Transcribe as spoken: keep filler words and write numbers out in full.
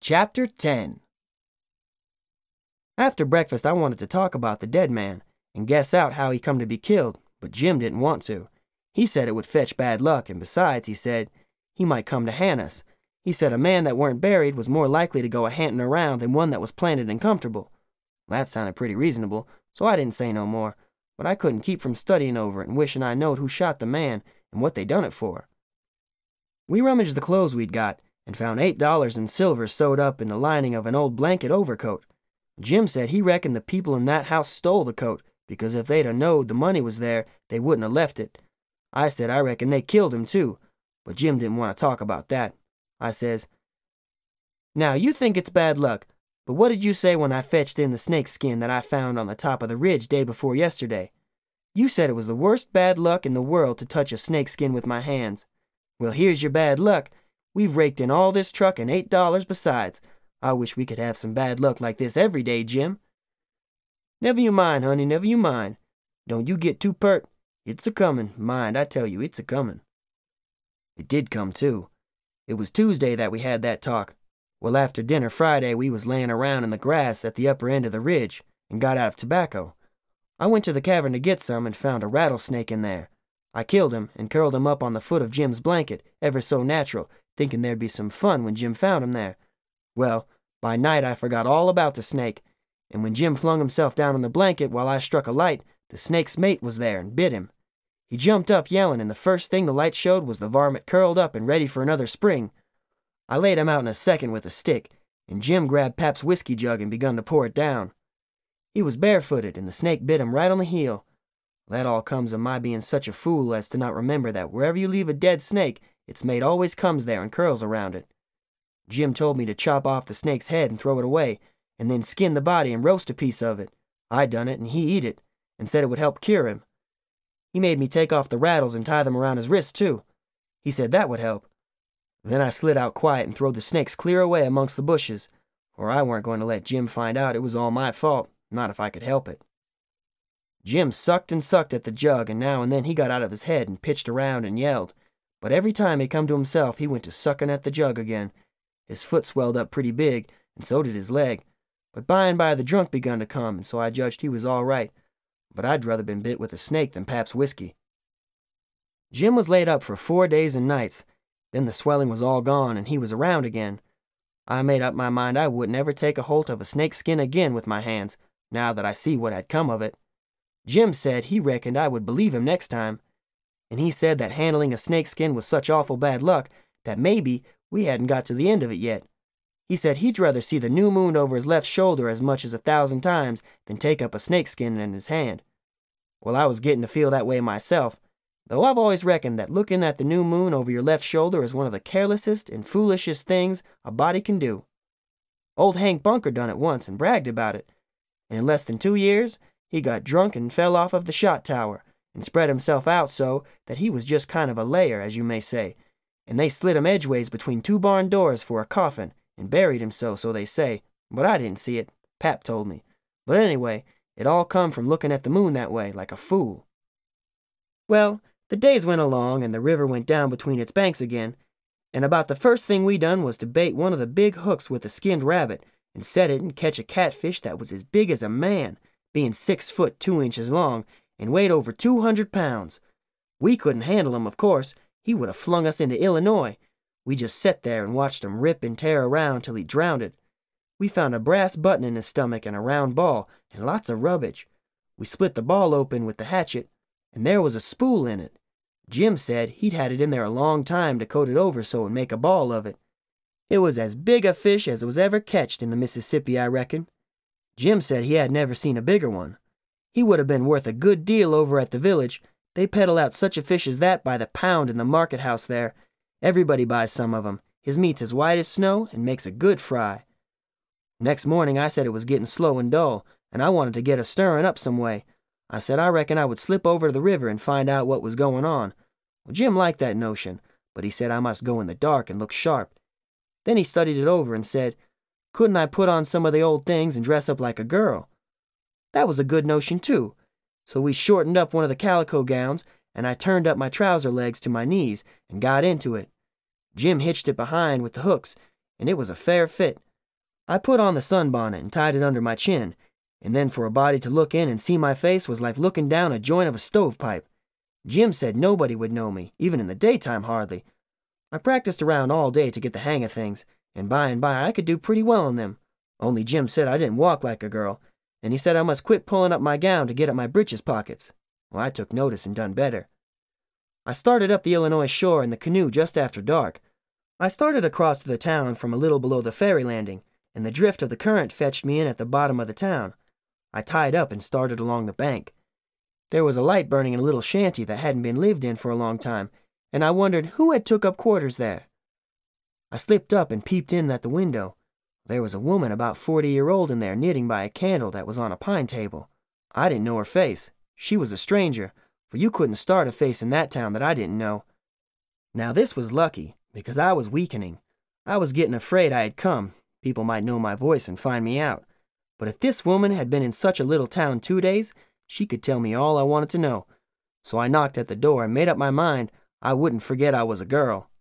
Chapter ten. After breakfast I wanted to talk about the dead man and guess out how he come to be killed, but Jim didn't want to. He said it would fetch bad luck, and besides, he said, he might come to haunt us. He said a man that weren't buried was more likely to go a-hantin' around than one that was planted and comfortable. That sounded pretty reasonable, so I didn't say no more, but I couldn't keep from studying over it and wishing I knowed who shot the man and what they done it for. We rummaged the clothes we'd got, and found eight dollars in silver sewed up in the lining of an old blanket overcoat. Jim said he reckoned the people in that house stole the coat, because if they'd a knowed the money was there, they wouldn't have left it. I said I reckoned they killed him too, but Jim didn't want to talk about that. I says, "Now you think it's bad luck, but what did you say when I fetched in the snake skin that I found on the top of the ridge day before yesterday? You said it was the worst bad luck in the world to touch a snake skin with my hands. Well, here's your bad luck. We've raked in all this truck and eight dollars besides. I wish we could have some bad luck like this every day, Jim." "Never you mind, honey, never you mind. Don't you get too pert. It's a-comin', mind, I tell you, it's a-comin'." It did come, too. It was Tuesday that we had that talk. Well, after dinner Friday, we was layin' around in the grass at the upper end of the ridge, and got out of tobacco. I went to the cavern to get some and found a rattlesnake in there. I killed him and curled him up on the foot of Jim's blanket, ever so natural, thinking there'd be some fun when Jim found him there. Well, by night I forgot all about the snake, and when Jim flung himself down on the blanket while I struck a light, the snake's mate was there and bit him. He jumped up yelling, and the first thing the light showed was the varmint curled up and ready for another spring. I laid him out in a second with a stick, and Jim grabbed Pap's whiskey jug and begun to pour it down. He was barefooted, and the snake bit him right on the heel. That all comes of my being such a fool as to not remember that wherever you leave a dead snake, its mate always comes there and curls around it. Jim told me to chop off the snake's head and throw it away, and then skin the body and roast a piece of it. I done it, and he eat it, and said it would help cure him. He made me take off the rattles and tie them around his wrists, too. He said that would help. Then I slid out quiet and throwed the snakes clear away amongst the bushes, for I weren't going to let Jim find out it was all my fault, not if I could help it. Jim sucked and sucked at the jug, and now and then he got out of his head and pitched around and yelled. But every time he come to himself, he went to sucking at the jug again. His foot swelled up pretty big, and so did his leg. But by and by the drunk begun to come, and so I judged he was all right. But I'd rather been bit with a snake than Pap's whiskey. Jim was laid up for four days and nights. Then the swelling was all gone, and he was around again. I made up my mind I wouldn't ever take a holt of a snake's skin again with my hands, now that I see what had come of it. Jim said he reckoned I would believe him next time, and he said that handling a snake skin was such awful bad luck that maybe we hadn't got to the end of it yet. He said he'd rather see the new moon over his left shoulder as much as a thousand times than take up a snake skin in his hand. Well, I was getting to feel that way myself, though I've always reckoned that looking at the new moon over your left shoulder is one of the carelessest and foolishest things a body can do. Old Hank Bunker done it once and bragged about it, and in less than two years he got drunk and fell off of the shot tower and spread himself out so that he was just kind of a layer, as you may say, and they slid him edgeways between two barn doors for a coffin and buried him so, so they say, but I didn't see it. Pap told me. But anyway, it all come from looking at the moon that way, like a fool. Well, the days went along, and the river went down between its banks again, and about the first thing we done was to bait one of the big hooks with a skinned rabbit, and set it and catch a catfish that was as big as a man, being six foot two inches long, and weighed over two hundred pounds. We couldn't handle him, of course. He would have flung us into Illinois. We just set there and watched him rip and tear around till he drowned it. We found a brass button in his stomach and a round ball, and lots of rubbish. We split the ball open with the hatchet, and there was a spool in it. Jim said he'd had it in there a long time to coat it over so and make a ball of it. It was as big a fish as was ever catched in the Mississippi, I reckon. Jim said he had never seen a bigger one. He would have been worth a good deal over at the village. They peddle out such a fish as that by the pound in the market house there. Everybody buys some of 'em. His meat's as white as snow and makes a good fry. Next morning I said it was getting slow and dull, and I wanted to get a stirring up some way. I said I reckon I would slip over to the river and find out what was going on. Well, Jim liked that notion, but he said I must go in the dark and look sharp. Then he studied it over and said, couldn't I put on some of the old things and dress up like a girl? That was a good notion, too. So we shortened up one of the calico gowns, and I turned up my trouser legs to my knees and got into it. Jim hitched it behind with the hooks, and it was a fair fit. I put on the sunbonnet and tied it under my chin, and then for a body to look in and see my face was like looking down a joint of a stovepipe. Jim said nobody would know me, even in the daytime hardly. I practiced around all day to get the hang of things, and by and by I could do pretty well in them. Only Jim said I didn't walk like a girl, and he said I must quit pulling up my gown to get at my breeches pockets. Well, I took notice and done better. I started up the Illinois shore in the canoe just after dark. I started across to the town from a little below the ferry landing, and the drift of the current fetched me in at the bottom of the town. I tied up and started along the bank. There was a light burning in a little shanty that hadn't been lived in for a long time, and I wondered who had took up quarters there. I slipped up and peeped in at the window. There was a woman about forty year old in there knitting by a candle that was on a pine table. I didn't know her face. She was a stranger, for you couldn't start a face in that town that I didn't know. Now this was lucky, because I was weakening. I was getting afraid I had come. People might know my voice and find me out. But if this woman had been in such a little town two days, she could tell me all I wanted to know. So I knocked at the door and made up my mind I wouldn't forget I was a girl.